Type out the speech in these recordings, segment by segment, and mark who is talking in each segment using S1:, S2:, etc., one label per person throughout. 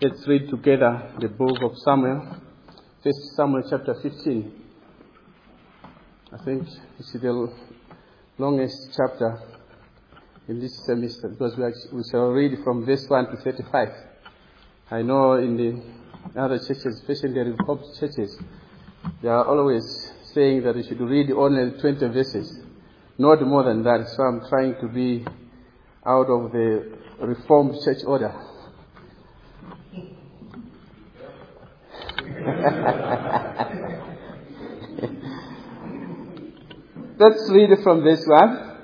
S1: Let's read together the book of Samuel, 1 Samuel chapter 15. I think it's the longest chapter in this semester because we shall read from verse 1 to 35. I know in the other churches, especially the Reformed churches, they are always saying that we should read only 20 verses, not more than that. So I'm trying to be out of the Reformed church order. Let's read from this one.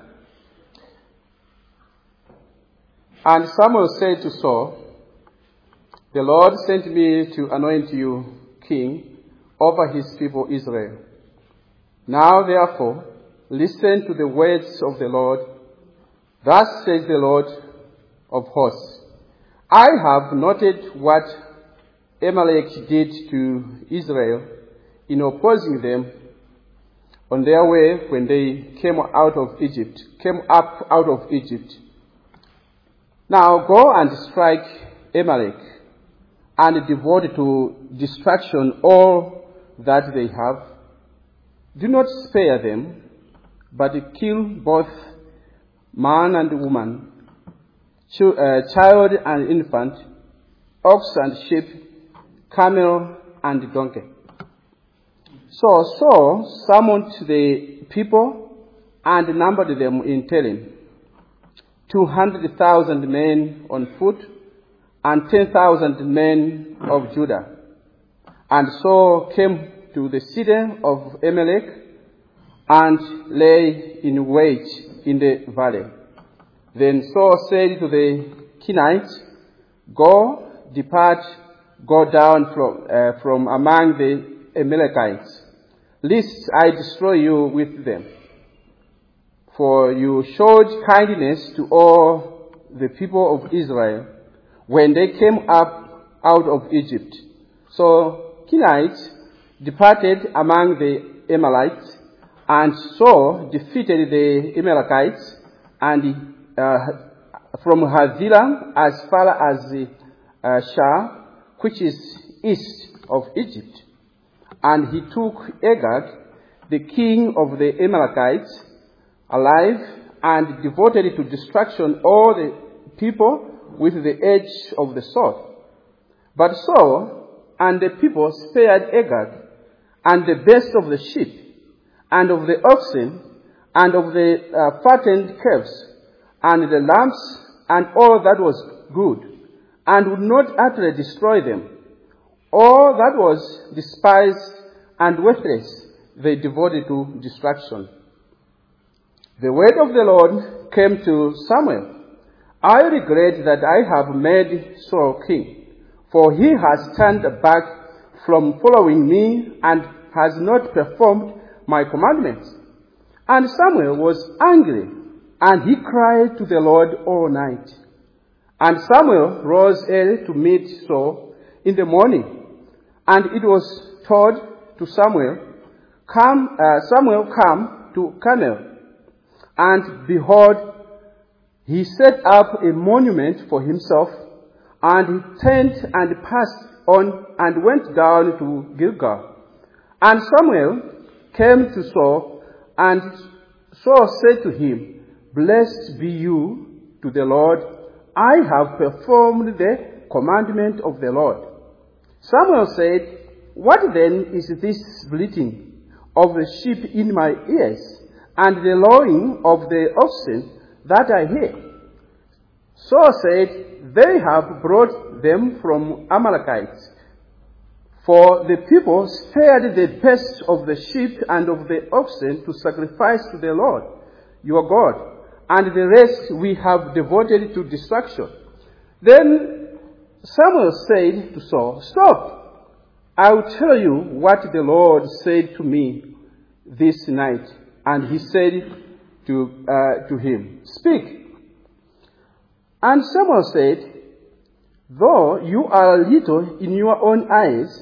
S1: And Samuel said to Saul, "The Lord sent me to anoint you king over his people Israel. Now therefore, listen to the words of the Lord. Thus says the Lord of hosts, I have noted what Amalek did to Israel in opposing them on their way when they came up out of Egypt. Now go and strike Amalek and devote to destruction all that they have. Do not spare them, but kill both man and woman, child and infant, ox and sheep, camel and donkey." So Saul summoned the people and numbered them in telling, 200,000 men on foot and 10,000 men of Judah. And Saul came to the city of Amalek and lay in wait in the valley. Then Saul said to the Kenites, Go down from among the Amalekites, lest I destroy you with them. For you showed kindness to all the people of Israel when they came up out of Egypt. So Kenites departed among the Amalekites, and Saul defeated the Amalekites and from Havilah as far as Shah, which is east of Egypt. And he took Agag, the king of the Amalekites, alive, and devoted to destruction all the people with the edge of the sword. But Saul and the people spared Agag, and the best of the sheep, and of the oxen, and of the fattened calves, and the lambs, and all that was good, and would not utterly destroy them. All that was despised and worthless they devoted to destruction. The word of the Lord came to Samuel. I regret that I have made Saul king, for he has turned back from following me and has not performed my commandments. And Samuel was angry, and he cried to the Lord all night. And Samuel rose early to meet Saul in the morning. And it was told to Samuel, come to Carmel. And behold, he set up a monument for himself, and he turned and passed on and went down to Gilgal. And Samuel came to Saul, and Saul said to him, Blessed be you to the Lord. I have performed the commandment of the Lord. Samuel said, What then is this bleating of the sheep in my ears, and the lowing of the oxen that I hear? Saul said, They have brought them from Amalekites. For the people spared the best of the sheep and of the oxen to sacrifice to the Lord, your God, and the rest we have devoted to destruction. Then Samuel said to Saul, Stop! I will tell you what the Lord said to me this night. And he said to him, Speak. And Samuel said, Though you are little in your own eyes,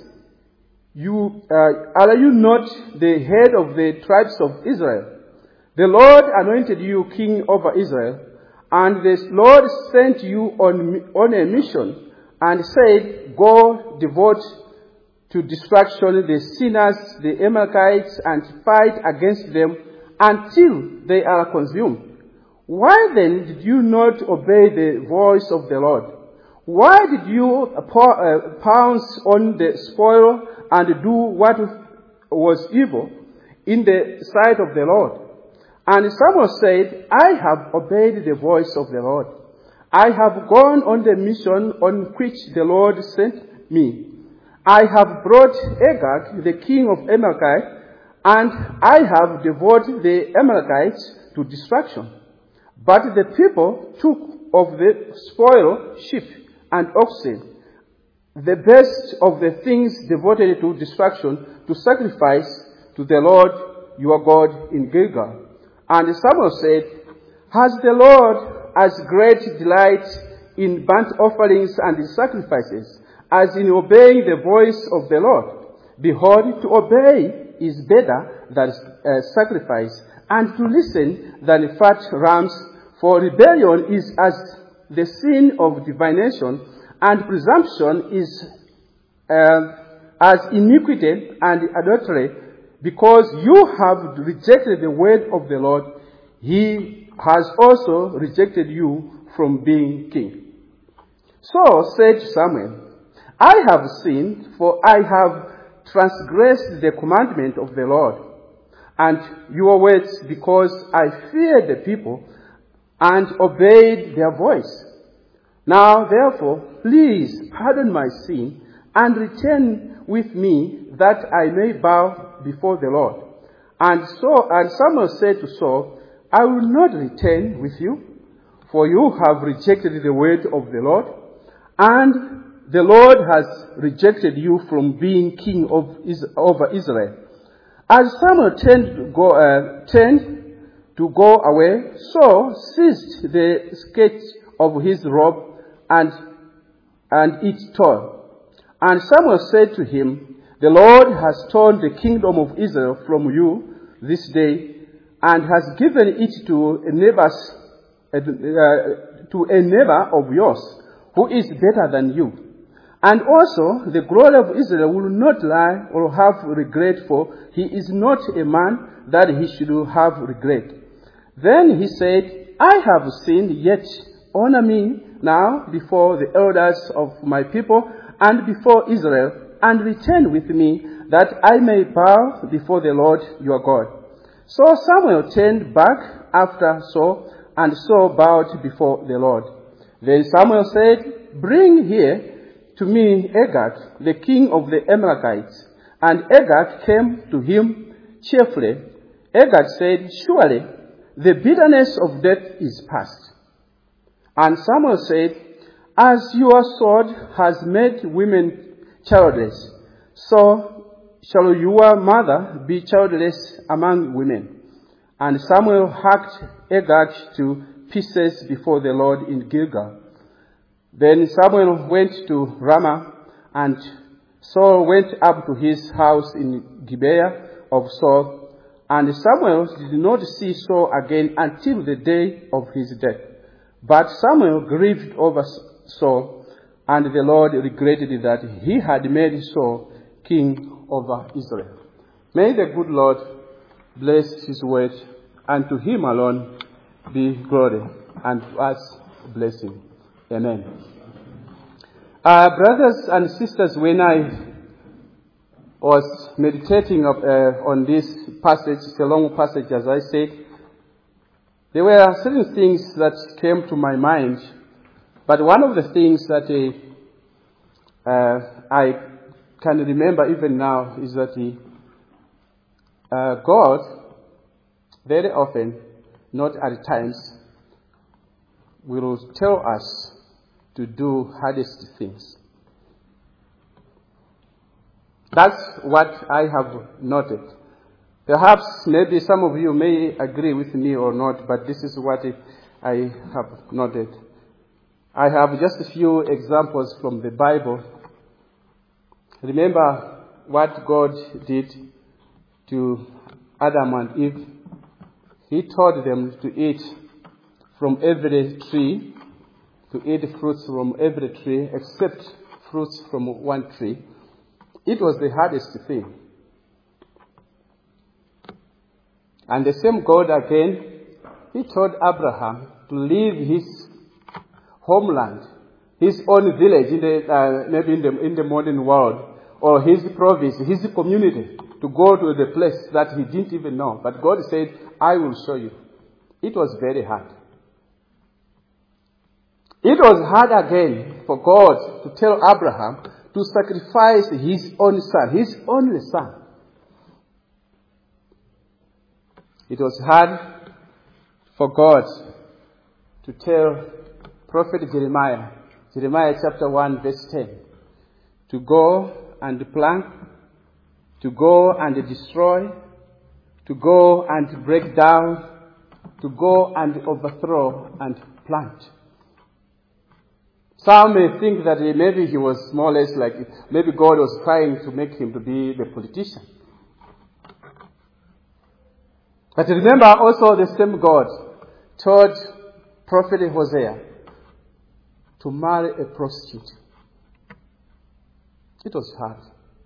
S1: are you not the head of the tribes of Israel? The Lord anointed you king over Israel, and the Lord sent you on a mission and said, go devote to destruction the sinners, the Amalekites, and fight against them until they are consumed. Why then did you not obey the voice of the Lord? Why did you pounce on the spoil and do what was evil in the sight of the Lord? And Samuel said, I have obeyed the voice of the Lord. I have gone on the mission on which the Lord sent me. I have brought Agag, the king of Amalekite, and I have devoted the Amalekites to destruction. But the people took of the spoil sheep and oxen, the best of the things devoted to destruction, to sacrifice to the Lord your God in Gilgal. And Samuel said, has the Lord as great delight in burnt offerings and in sacrifices as in obeying the voice of the Lord? Behold, to obey is better than sacrifice, and to listen than fat rams. For rebellion is as the sin of divination, and presumption is as iniquity and adultery. Because you have rejected the word of the Lord, he has also rejected you from being king. So said Samuel, I have sinned, for I have transgressed the commandment of the Lord and your words, because I feared the people and obeyed their voice. Now, therefore, please pardon my sin and return with me, that I may bow before the Lord. And Samuel said to Saul, I will not return with you, for you have rejected the word of the Lord, and the Lord has rejected you from being king over Israel. As Samuel turned to go away, Saul seized the skirt of his robe and it tore. And Samuel said to him, the Lord has torn the kingdom of Israel from you this day, and has given it to a neighbor of yours, who is better than you. And also the glory of Israel will not lie or have regret, for he is not a man that he should have regret. Then he said, I have sinned, yet honor me now before the elders of my people and before Israel, and return with me, that I may bow before the Lord your God. So Samuel turned back after Saul, and Saul bowed before the Lord. Then Samuel said, bring here to me Agag, the king of the Amalekites. And Agag came to him cheerfully. Agag said, surely the bitterness of death is past. And Samuel said, as your sword has made women childless, so shall your mother be childless among women. And Samuel hacked Agag to pieces before the Lord in Gilgal. Then Samuel went to Ramah, and Saul went up to his house in Gibeah of Saul. And Samuel did not see Saul again until the day of his death. But Samuel grieved over Saul, and the Lord regretted that he had made Saul king over Israel. May the good Lord bless his word, and to him alone be glory, and to us blessing. Amen. Brothers and sisters, when I was meditating on this passage, it's a long passage as I said, there were certain things that came to my mind, but one of the things that I can remember even now is that God, very often, not at times, will tell us to do hardest things. That's what I have noted. Perhaps maybe some of you may agree with me or not, but this is what I have noted. I have just a few examples from the Bible. Remember what God did to Adam and Eve. He told them to eat from every tree, to eat fruits from every tree except fruits from one tree. It was the hardest thing. And the same God again, he told Abraham to leave his homeland, his own village, maybe in the modern world, or his province, his community, to go to the place that he didn't even know. But God said, I will show you. It was very hard. It was hard again for God to tell Abraham to sacrifice his own son, his only son. It was hard for God to tell Prophet Jeremiah chapter 1 verse 10, to go and plant, to go and destroy, to go and break down, to go and overthrow and plant. Some may think that maybe he was more or less like, maybe God was trying to make him to be the politician. But remember also the same God told Prophet Hosea to marry a prostitute. It was hard.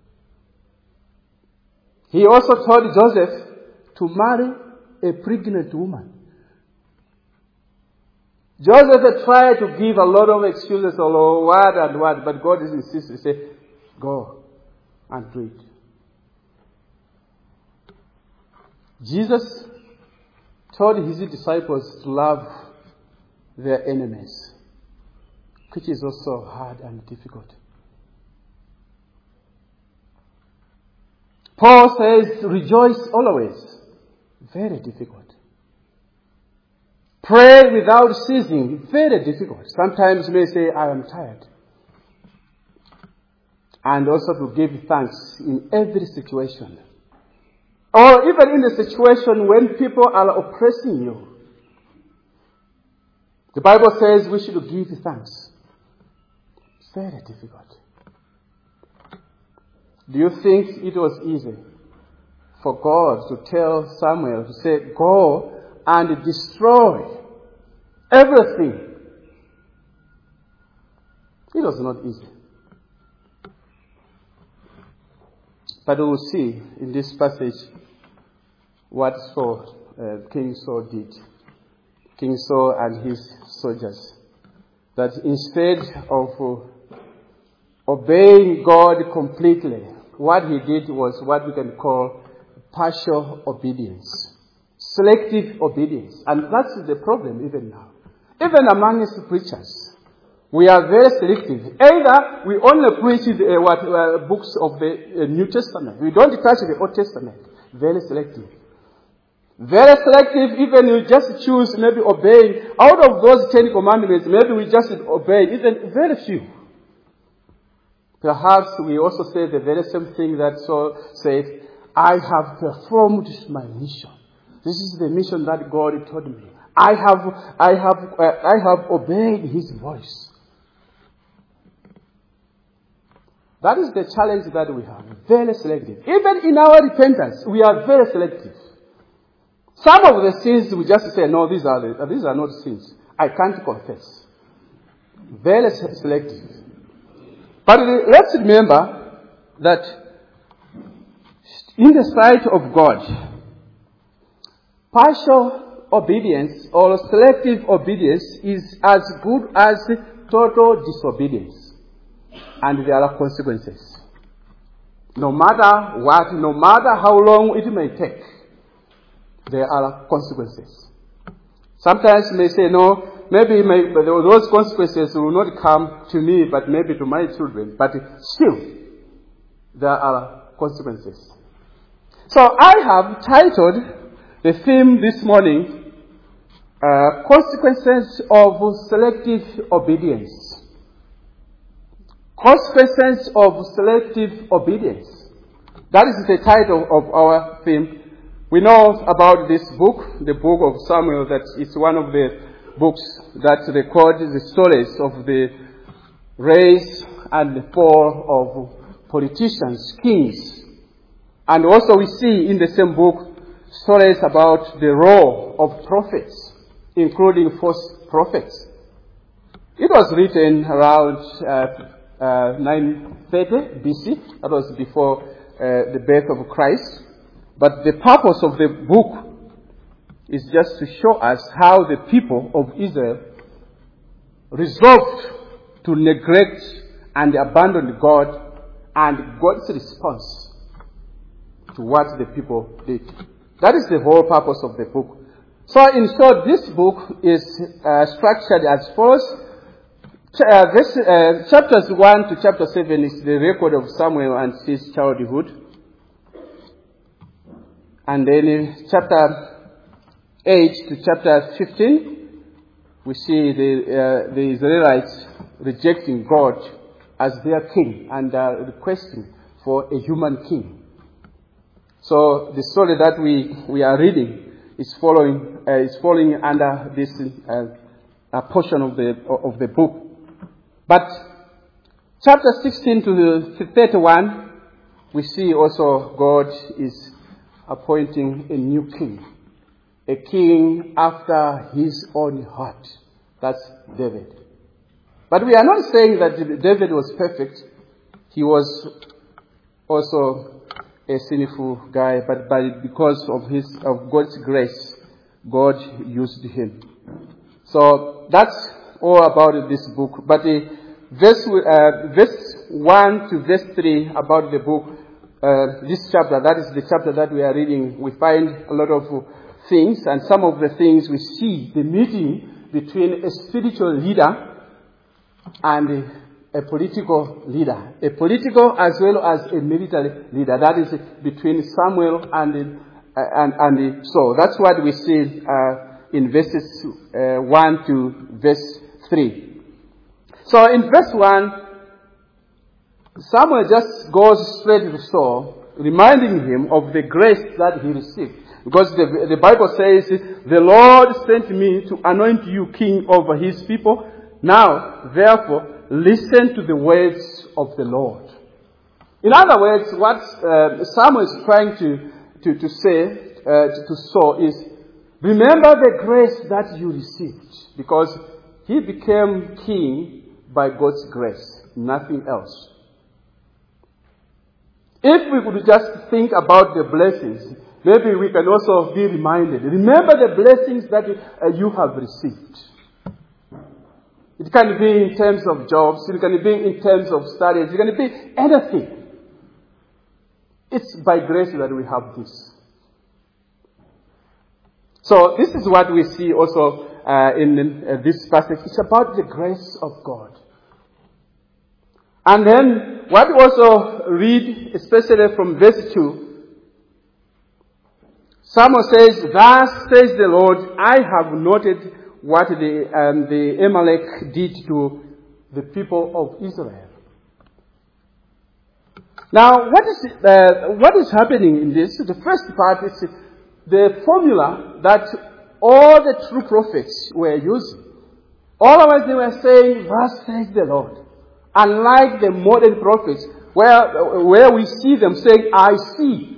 S1: He also told Joseph to marry a pregnant woman. Joseph tried to give a lot of excuses, or what, but God insisted. He said, go and do it. Jesus told his disciples to love their enemies, which is also hard and difficult. Paul says, rejoice always. Very difficult. Pray without ceasing. Very difficult. Sometimes you may say, I am tired. And also to give thanks in every situation. Or even in the situation when people are oppressing you. The Bible says we should give thanks. It's very difficult. Do you think it was easy for God to tell Samuel to say, go and destroy everything? It was not easy. But we will see in this passage what King Saul did. King Saul and his soldiers. That instead of obeying God completely, what he did was what we can call partial obedience. Selective obedience. And that's the problem even now. Even among us preachers. We are very selective. Either we only preach books of the New Testament. We don't touch the Old Testament. Very selective. Very selective, even we just choose maybe obeying. Out of those 10 commandments, maybe we just obey even very few. Perhaps we also say the very same thing that Saul said, I have performed my mission. This is the mission that God told me. I have obeyed his voice. That is the challenge that we have. Very selective. Even in our repentance, we are very selective. Some of the sins we just say, no, these are not sins. I can't confess. Very selective. But let's remember that in the sight of God, partial obedience or selective obedience is as good as total disobedience. And there are consequences. No matter what, no matter how long it may take, there are consequences. Sometimes you may say, no, maybe those consequences will not come to me, but maybe to my children. But still, there are consequences. So I have titled the theme this morning, Consequences of Selective Obedience. Consequences of Selective Obedience. That is the title of our theme. We know about this book, the book of Samuel, that it's one of the books that record the stories of the rise and the fall of politicians, kings. And also we see in the same book stories about the role of prophets, including false prophets. It was written around 930 BC. That was before the birth of Christ. But the purpose of the book is just to show us how the people of Israel resolved to neglect and abandon God, and God's response to what the people did. That is the whole purpose of the book. So in short, this book is structured as follows. Chapters 1 to chapter 7 is the record of Samuel and his childhood. And then in chapter 8 to chapter 15, we see the Israelites rejecting God as their king and requesting for a human king. So the story that we are reading is falling under this portion of the book. But chapter 16 to 31, we see also God is appointing a new king. A king after his own heart. That's David. But we are not saying that David was perfect. He was also a sinful guy, but because of God's grace, God used him. So that's all about this book. But verse 1 to verse 3 about the book, this chapter, that is the chapter that we are reading, we find a lot of things, and some of the things we see the meeting between a spiritual leader and a political leader, a political as well as a military leader. That is between Samuel and Saul. That's what we see in verses 1 to verse 3. So in verse 1, Samuel just goes straight to Saul, reminding him of the grace that he received. Because the Bible says, the Lord sent me to anoint you king over his people. Now, therefore, listen to the words of the Lord. In other words, what Samuel is trying to say to Saul is, remember the grace that you received. Because he became king by God's grace, nothing else. If we could just think about the blessings, maybe we can also be reminded. Remember the blessings that you have received. It can be in terms of jobs. It can be in terms of studies. It can be anything. It's by grace that we have this. So this is what we see also in this passage. It's about the grace of God. And then what we also read, especially from verse 2, Samuel says, thus says the Lord, I have noted what the Amalek did to the people of Israel. Now, what is happening in this? The first part is the formula that all the true prophets were using. Always they were saying, thus says the Lord. Unlike the modern prophets, where we see them saying, I see.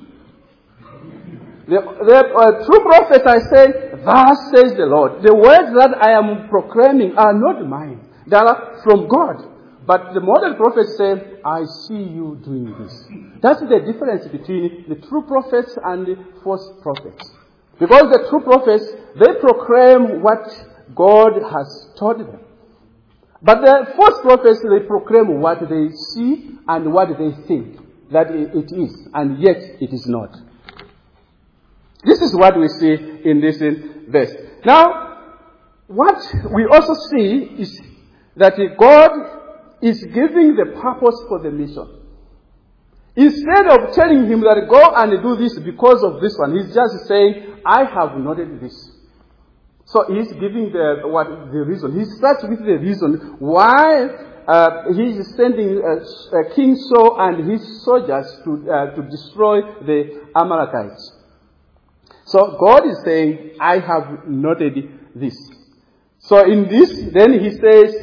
S1: The true prophets are saying, thus says the Lord. The words that I am proclaiming are not mine. They are from God. But the modern prophets say, I see you doing this. That's the difference between the true prophets and the false prophets. Because the true prophets, they proclaim what God has told them. But the false prophets, they proclaim what they see and what they think that it is, and yet it is not. This is what we see in this verse. Now, what we also see is that God is giving the purpose for the mission. Instead of telling him that go and do this because of this one, he's just saying, I have noted this. So he's giving the reason. He starts with the reason why he's sending King Saul and his soldiers to destroy the Amalekites. So God is saying, I have noted this. So in this, then he says,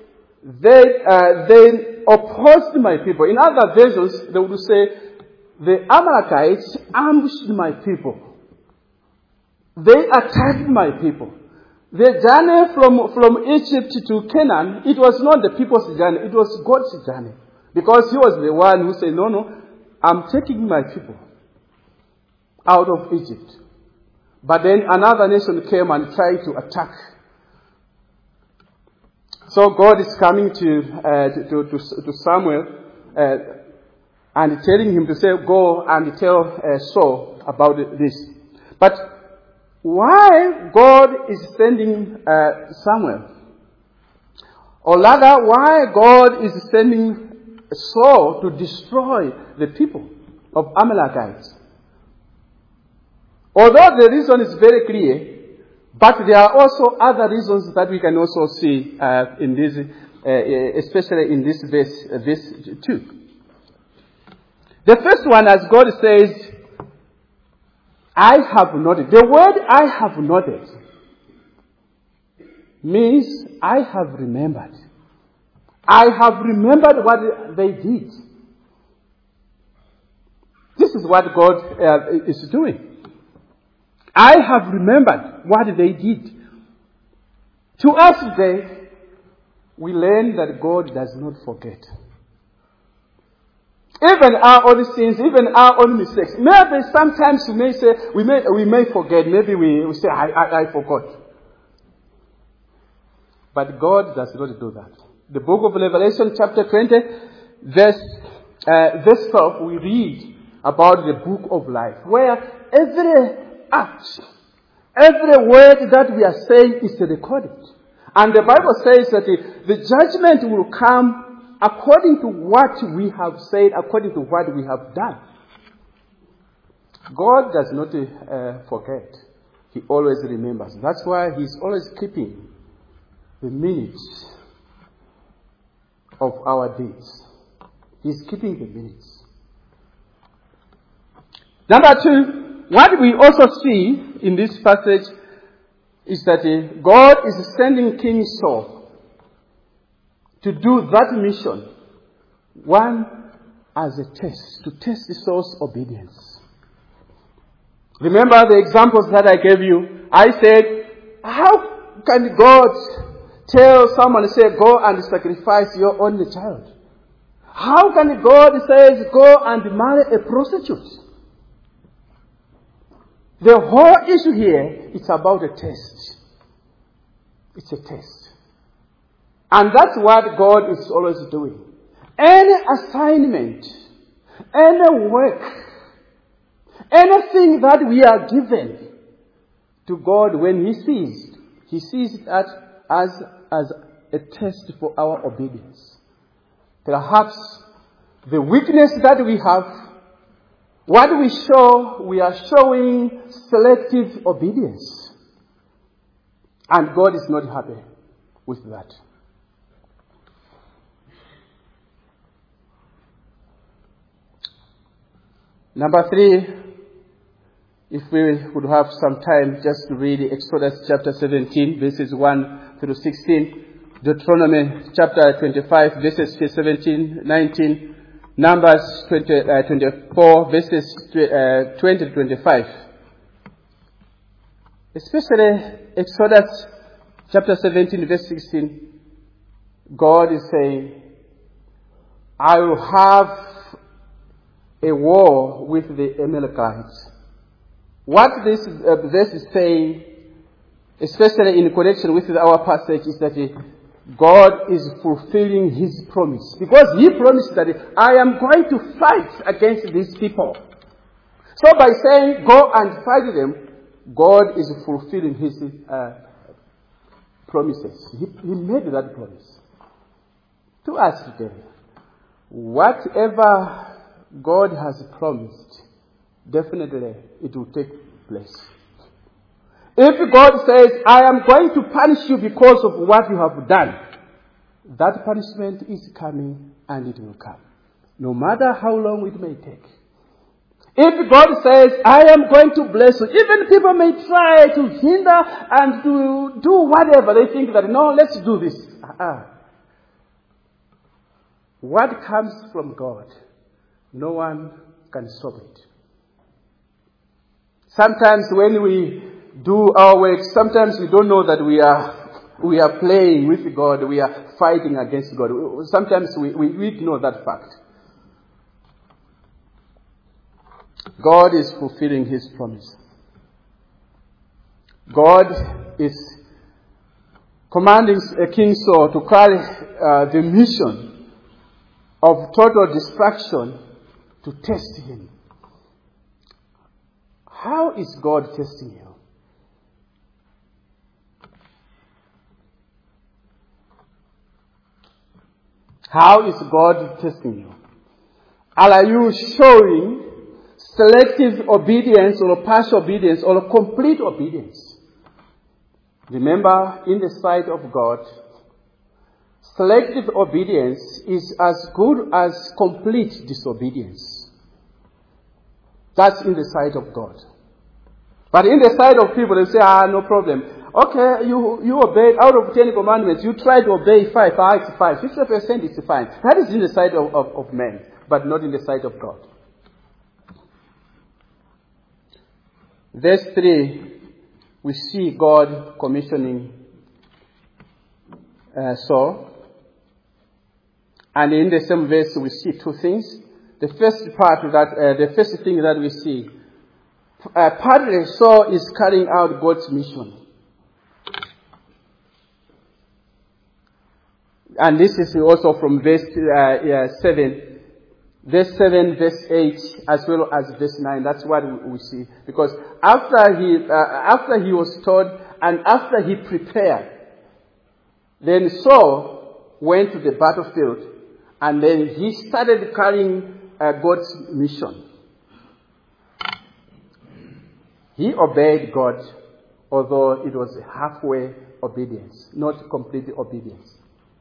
S1: they opposed my people. In other versions, they would say, the Amalekites ambushed my people. They attacked my people. The journey from Egypt to Canaan, it was not the people's journey, it was God's journey. Because he was the one who said, no, I'm taking my people out of Egypt. But then another nation came and tried to attack. So God is coming to Samuel and telling him to say, go and tell Saul about this. But why God is sending Samuel? Or rather, why God is sending Saul to destroy the people of Amalekites? Although the reason is very clear, but there are also other reasons that we can also see in this, especially in this verse 2. The first one, as God says, I have noted. The word I have noted means I have remembered. I have remembered what they did. This is what God is doing. I have remembered what they did. To us today, we learn that God does not forget. Even our own sins, even our own mistakes. Maybe sometimes we may say, we may forget. Maybe we say, I forgot. But God does not do that. The book of Revelation chapter 20, verse 12, we read about the book of life, where every act, every word that we are saying is recorded. And the Bible says that the judgment will come according to what we have said, according to what we have done. God does not forget. He always remembers. That's why He's always keeping the minutes of our deeds. He's keeping the minutes. Number 2, what we also see in this passage is that God is sending King Saul to do that mission. One, as a test, to test Saul's obedience. Remember the examples that I gave you? I said, how can God tell someone, say, go and sacrifice your only child? How can God say, go and marry a prostitute? The whole issue here is about a test. It's a test. And that's what God is always doing. Any assignment, any work, anything that we are given to God, when He sees that as a test for our obedience. Perhaps the weakness that we have, what we show, we are showing selective obedience. And God is not happy with that. Number 3, if we would have some time just to read Exodus chapter 17, verses 1 through 16, Deuteronomy chapter 25, verses 17, 19, Numbers 24, verses 20 to 25. Especially Exodus chapter 17, verse 16, God is saying, I will have a war with the Amalekites. What this verse is saying, especially in connection with our passage, is that God is fulfilling His promise. Because He promised that I am going to fight against these people. So by saying go and fight them, God is fulfilling His promises. He made that promise to us today. Whatever God has promised, definitely it will take place. If God says, I am going to punish you because of what you have done, that punishment is coming and it will come. No matter how long it may take. If God says, I am going to bless you, even people may try to hinder and to do whatever. They think that, no, let's do this. What comes from God, no one can stop it. Sometimes when we do our work, sometimes we don't know that we are playing with God, we are fighting against God. Sometimes we ignore that fact. God is fulfilling His promise. God is commanding King Saul to carry the mission of total destruction to test him. How is God testing you? How is God testing you? Are you showing selective obedience or partial obedience or complete obedience? Remember, in the sight of God, selective obedience is as good as complete disobedience. That's in the sight of God. But in the sight of people, they say, no problem. Okay, you obeyed out of 10 commandments. You try to obey 5. It's 5. 50% is fine. That is in the sight of men, but not in the sight of God. Verse 3, we see God commissioning Saul. And in the same verse, we see two things. The first part of that, the first thing that we see, partly Saul is carrying out God's mission. And this is also from verse 7. Verse 7, verse 8, as well as verse 9. That's what we see. Because after he was told and after he prepared, then Saul went to the battlefield and then he started carrying God's mission. He obeyed God, although it was halfway obedience, not complete obedience.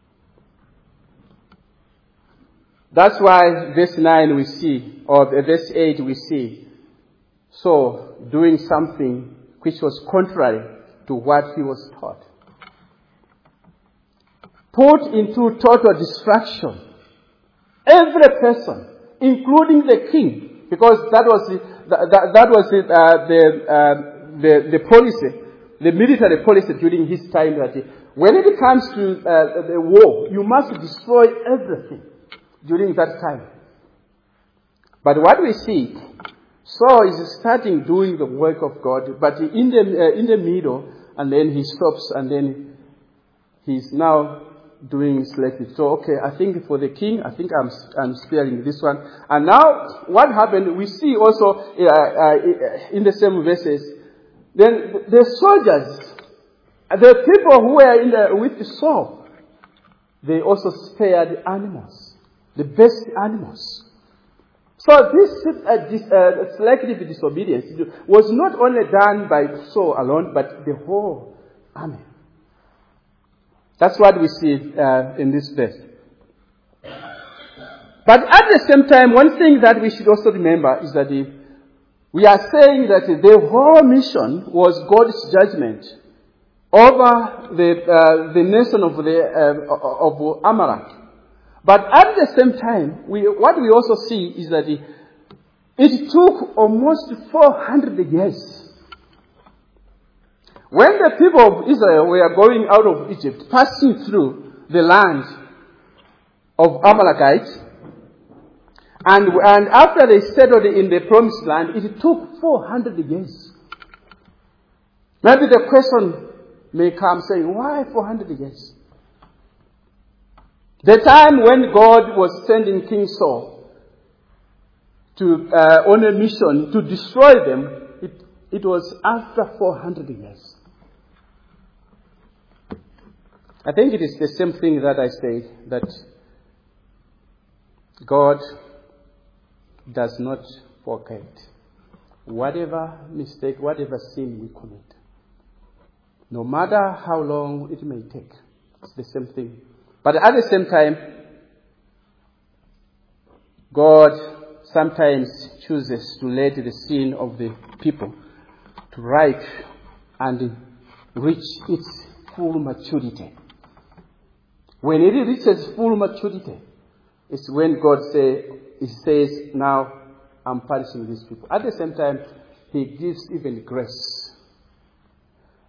S1: That's why verse 9 we see, or verse 8 we see, Saul doing something which was contrary to what he was taught. Put into total distraction every person, including the king, because that was the policy, the military policy during his time. That when it comes to the war, you must destroy everything during that time. But what we see, Saul is starting doing the work of God, but in the middle, and then he stops, and then he's now doing selective. So, okay, I think for the king, I think I'm sparing this one. And now, what happened? We see also in the same verses. Then the soldiers, the people who were with Saul, they also spared animals, the best animals. So this selective disobedience was not only done by Saul alone, but the whole army. That's what we see in this verse. But at the same time, one thing that we should also remember is that we are saying that the whole mission was God's judgment over the nation of Amalek. But at the same time, what we also see is that it took almost 400 years. When the people of Israel were going out of Egypt, passing through the land of Amalekites, and after they settled in the promised land, it took 400 years. Maybe the question may come saying, why 400 years? The time when God was sending King Saul on a mission to destroy them, it was after 400 years. I think it is the same thing that I say, that God does not forget whatever mistake, whatever sin we commit. No matter how long it may take, it's the same thing. But at the same time, God sometimes chooses to let the sin of the people to ripe and reach its full maturity. When it reaches full maturity, it's when God says, now I'm punishing these people. At the same time, He gives even grace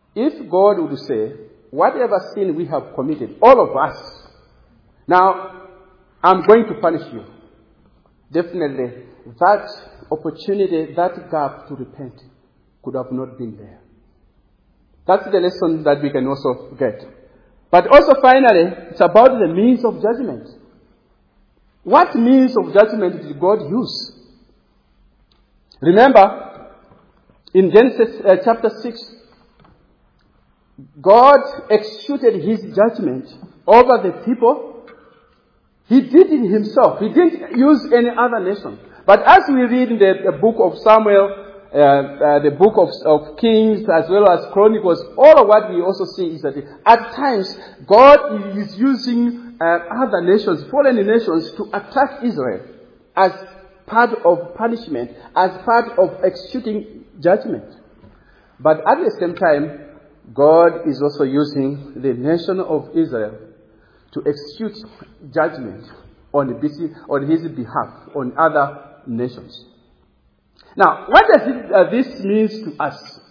S1: if God would say, whatever sin we have committed, all of us, now I'm going to punish you, definitely that opportunity, that gap to repent could have not been there. That's the lesson that we can also get. But also finally, it's about the means of judgment. What means of judgment did God use? Remember, in Genesis chapter 6, God executed his judgment over the people. He did it himself. He didn't use any other nation. But as we read in the book of Samuel, the book of Kings, as well as Chronicles, all of what we also see is that at times God is using other nations, foreign nations, to attack Israel as part of punishment, as part of executing judgment. But at the same time, God is also using the nation of Israel to execute judgment on his behalf, on other nations. Now, what does this mean to us?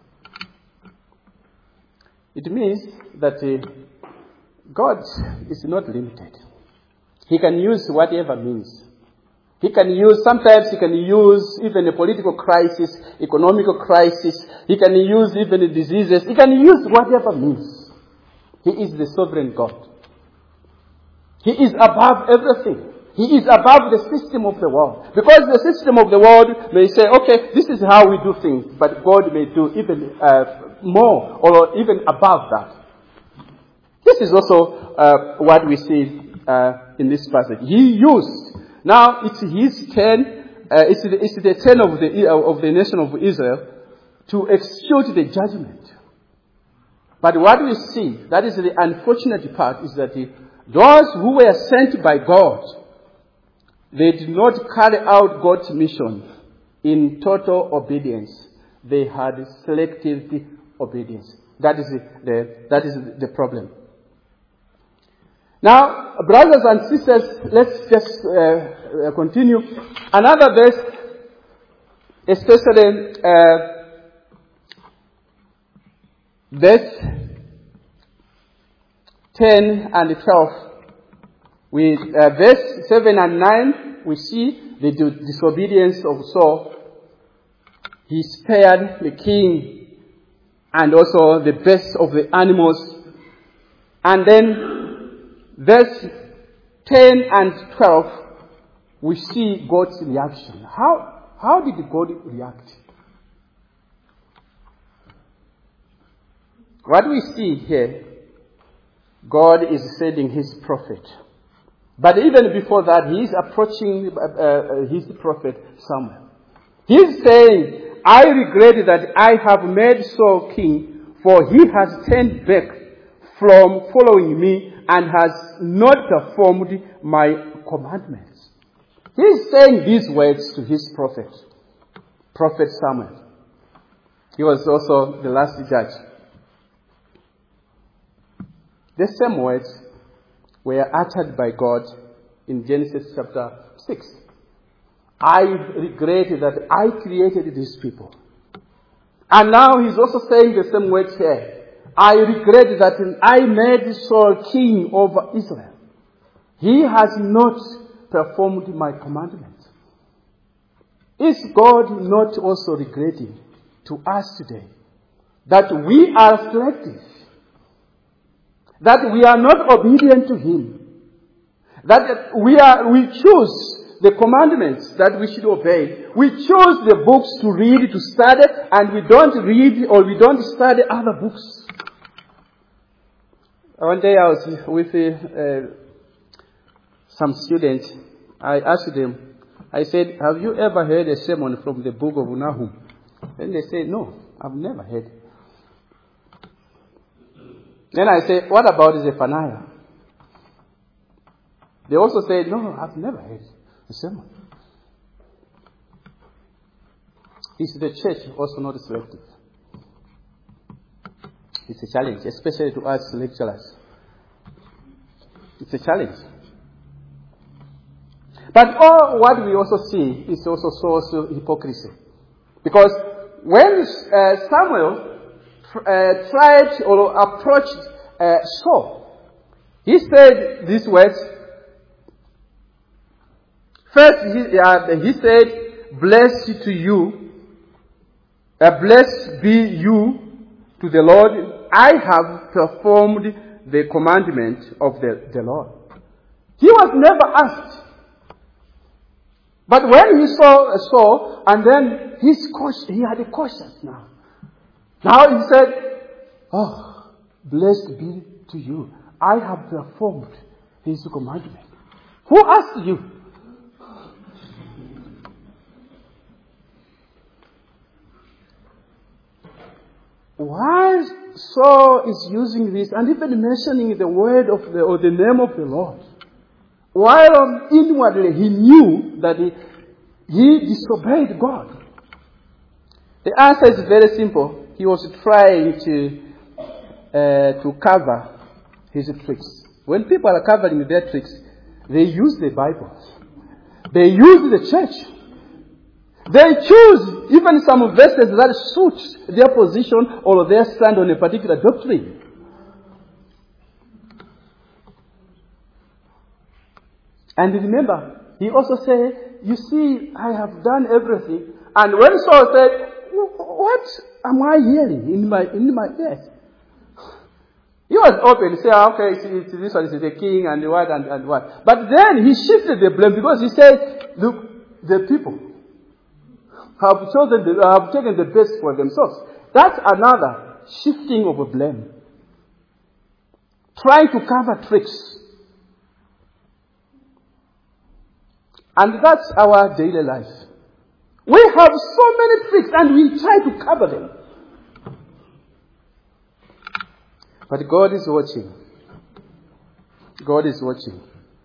S1: It means that God is not limited. He can use whatever means. Sometimes he can use even a political crisis, economical crisis. He can use even diseases. He can use whatever means. He is the sovereign God. He is above everything. He is above the system of the world. Because the system of the world may say, okay, this is how we do things, but God may do even more or even above that. This is also what we see in this passage. He used, now it's his turn, it's the turn of the nation of Israel to execute the judgment. But what we see, that is the unfortunate part, is that those who were sent by God, they did not carry out God's mission in total obedience. They had selective obedience. That is the problem. Now, brothers and sisters, let's just continue. Another verse, especially verse 10 and 12. With verse 7 and 9, we see the disobedience of Saul. He spared the king and also the best of the animals. And then verse 10 and 12, we see God's reaction. How did God react? What we see here, God is sending his prophet. But even before that, he is approaching his prophet Samuel. He is saying, I regret that I have made Saul king, for he has turned back from following me and has not performed my commandments. He is saying these words to his prophet Samuel. He was also the last judge. The same words were uttered by God in Genesis chapter 6. I regret that I created these people. And now he's also saying the same words here. I regret that I made Saul king over Israel. He has not performed my commandments. Is God not also regretting to us today that we are selective? That we are not obedient to him. That we choose the commandments that we should obey. We choose the books to read, to study, and we don't read or we don't study other books. One day I was with some students. I asked them, I said, have you ever heard a sermon from the book of Nahum? And they said, no, I've never heard. Then I said, what about Zephaniah? They also said, no, I've never heard a sermon. Is the church also not selective? It's a challenge, especially to us lecturers. It's a challenge. But all what we also see is also hypocrisy. Because when Samuel tried or approached Saul, he said these words. First, he said, "Blessed to you, blessed be you to the Lord. I have performed the commandment of the Lord." He was never asked. But when he saw Saul, and then he had a conscience now. Now he said, "Oh, blessed be to you. I have performed his commandment." Who asked you? Why Saul is using this and even mentioning the word of or the name of the Lord, while inwardly he knew that he disobeyed God? The answer is very simple. He was trying to cover his tricks. When people are covering their tricks, they use the Bible. They use the church. They choose even some verses that suit their position or their stand on a particular doctrine. And remember, he also said, "You see, I have done everything." And when Saul said, "What am I hearing in my ears?" He was open to say, "Okay, it's this one is the king and what and what." But then he shifted the blame because he said, "Look, the people have taken the best for themselves." That's another shifting of a blame. Trying to cover tricks. And that's our daily life. We have so many tricks and we try to cover them. But God is watching. God is watching.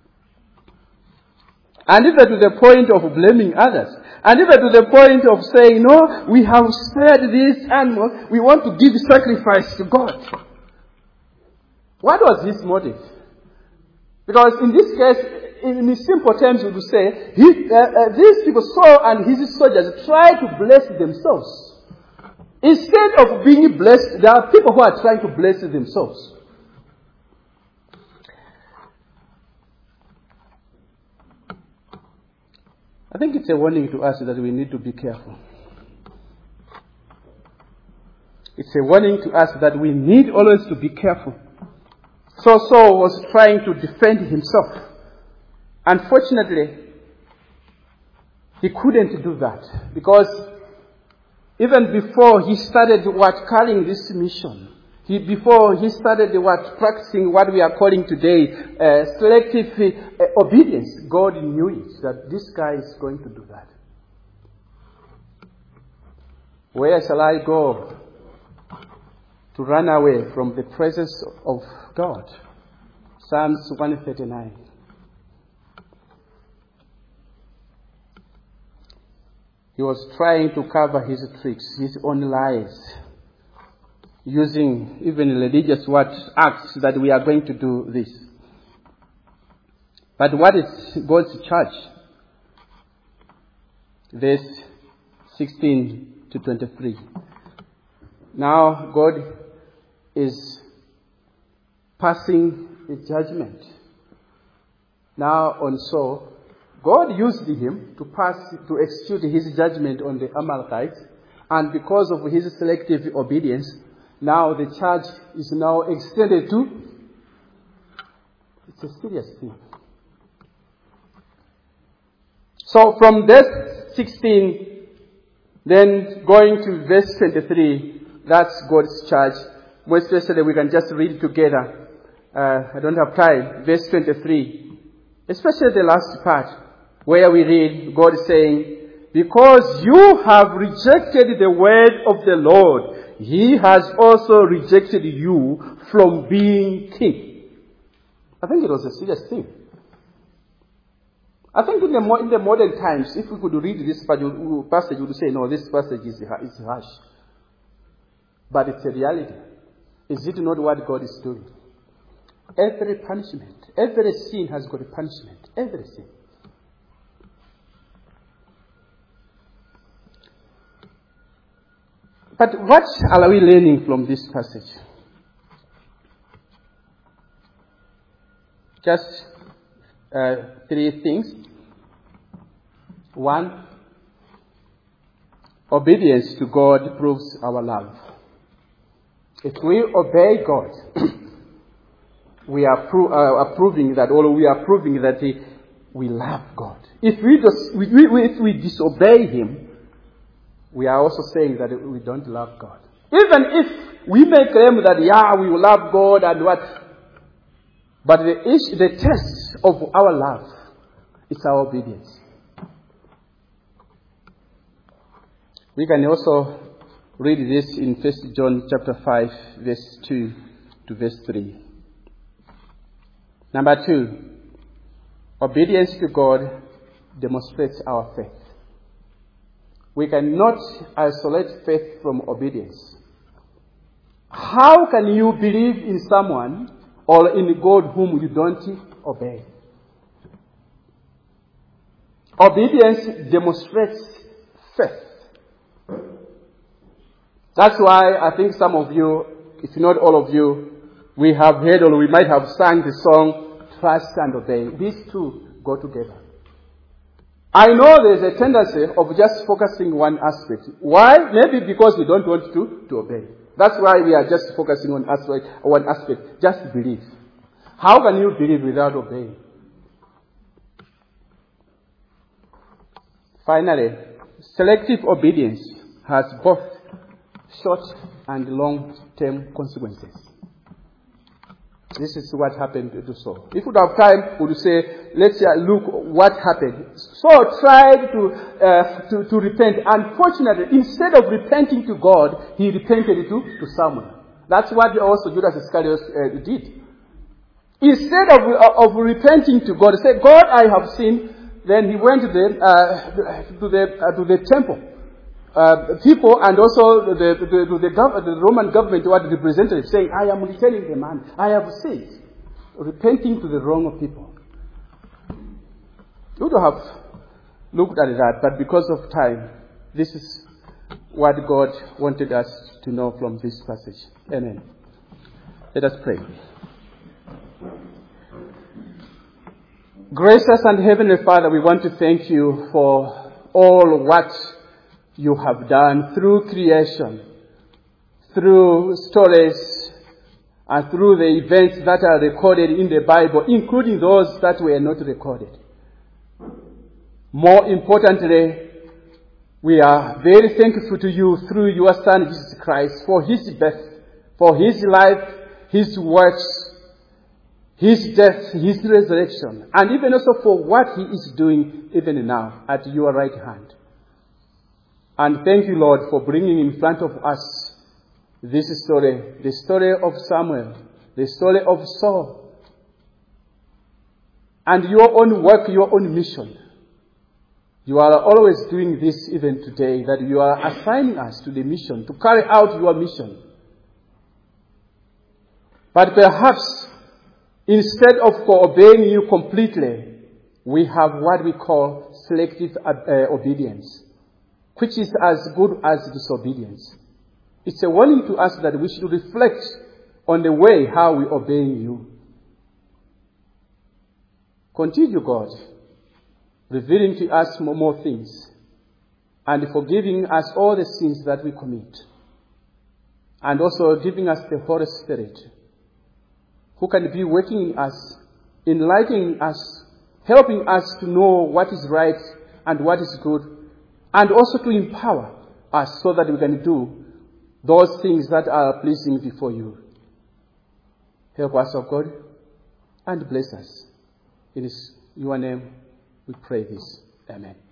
S1: And even to the point of blaming others. And even to the point of saying, "No, we have spared this animal. We want to give sacrifice to God." What was his motive? Because in this case, in simple terms, we would say, these people, Saul and his soldiers, try to bless themselves. Instead of being blessed, there are people who are trying to bless themselves. I think it's a warning to us that we need to be careful. It's a warning to us that we need always to be careful. So Saul was trying to defend himself. Unfortunately, he couldn't do that because even before he started carrying this mission, before he started practicing what we are calling today selective obedience, God knew it, that this guy is going to do that. Where shall I go to run away from the presence of God? Psalms 139. He was trying to cover his tricks, his own lies, using even religious acts that we are going to do this. But what is God's charge? Verse 16 to 23. Now God is passing a judgment now on Saul. God used him to execute his judgment on the Amalekites, and because of his selective obedience, now the charge is now extended to. It's a serious thing. So from verse 16, then going to verse 23, that's God's charge. Most especially we can just read it together. I don't have time. Verse 23, especially the last part, where we read God saying, "Because you have rejected the word of the Lord, He has also rejected you from being king." I think it was a serious thing. I think in the modern times, if we could read this passage, we would say, "No, this passage is harsh." But it's a reality. Is it not what God is doing? Every punishment, every sin has got a punishment. Every sin. But what are we learning from this passage? Just 3 things. 1, obedience to God proves our love. If we obey God, we are proving that we love God. If we disobey Him, we are also saying that we don't love God. Even if we may claim that, we love God and what, but the test of our love is our obedience. We can also read this in 1 John chapter 5, verse 2 to verse 3. Number 2, obedience to God demonstrates our faith. We cannot isolate faith from obedience. How can you believe in someone or in God whom you don't obey? Obedience demonstrates faith. That's why I think some of you, if not all of you, we have heard or we might have sung the song, Trust and Obey. These two go together. I know there's a tendency of just focusing one aspect. Why? Maybe because we don't want to obey. That's why we are just focusing on one aspect. Just believe. How can you believe without obeying? Finally, selective obedience has both short and long-term consequences. This is what happened to Saul. If we would have time, we would say, let's look what happened. Saul tried to repent. Unfortunately, instead of repenting to God, he repented to Samuel. That's what also Judas Iscariot did. Instead of repenting to God, say, God, I have sinned. Then he went to the temple. People and also the Roman government were the representatives saying, I am returning the man. I have sinned. Repenting to the wrong people. We would have looked at that, but because of time, this is what God wanted us to know from this passage. Amen. Let us pray. Gracious and Heavenly Father, we want to thank you for all what you have done through creation, through stories, and through the events that are recorded in the Bible, including those that were not recorded. More importantly, we are very thankful to you through your Son, Jesus Christ, for his birth, for his life, his works, his death, his resurrection, and even also for what he is doing even now at your right hand. And thank you, Lord, for bringing in front of us this story, the story of Samuel, the story of Saul, and your own work, your own mission. You are always doing this even today, that you are assigning us to the mission, to carry out your mission. But perhaps, instead of obeying you completely, we have what we call selective obedience, which is as good as disobedience. It's a warning to us that we should reflect on the way how we obey you. Continue, God, revealing to us more things and forgiving us all the sins that we commit. And also giving us the Holy Spirit, who can be working in us, enlightening us, helping us to know what is right and what is good, and also to empower us so that we can do those things that are pleasing before you. Help us, O God, and bless us. In your name we pray this. Amen.